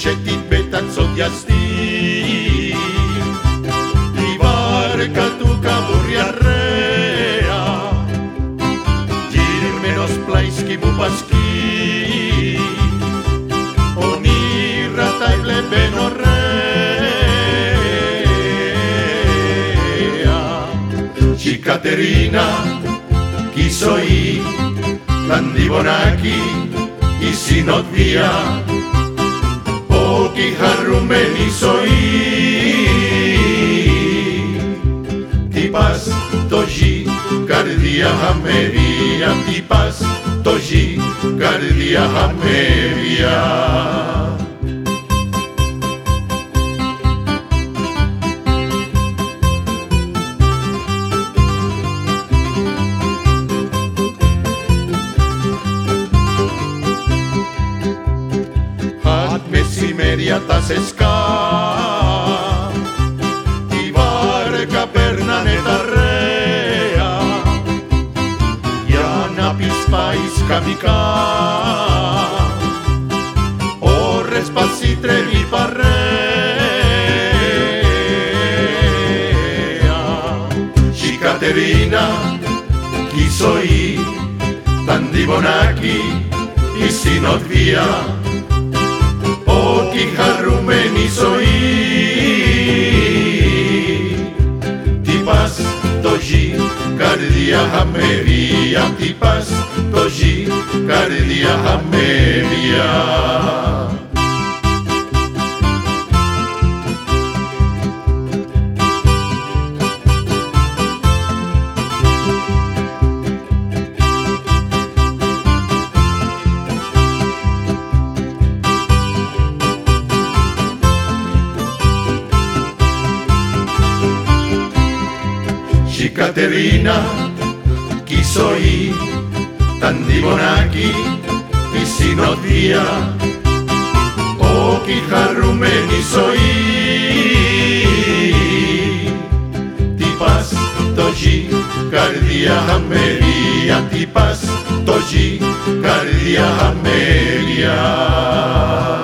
είχε την πεταξοδιαστή. Η βάρκα του καμπούρια ρέα, γυρμένος πλάι σκύβου πασκεί, ονείρα τα έβλεπεν ωραία. Κι η Κατερίνα κι η ζωή, τ' Αντιγονάκι η συνοδεία, όχι χαρούμενη ζωή. Τι πας το γη, καρδιά χαμερία, τι πας το γη, καρδιά χαμερία. Μεσημέρια τα σεσκά, τη βάρκα περνάνε τα ρέα, για να πεις πάει σκαμικά, ώρες πασί τρέμει παρέα. Κι η Κατερίνα κι η ζωή, τ' Αντιγονάκι η συνοδεία, όχι χαρούμενη ζωή. Τι πας το γη, καρδιά χαμερία, τι πας το γη, καρδιά χαμερία. Η Κατερίνα κι η ζωή, τ' Αντιγονάκι η συνοδεία, όχι χαρούμενη ζωή. Τι πας το γη, καρδιά χαμερία, τι πας το γη, καρδιά χαμερία.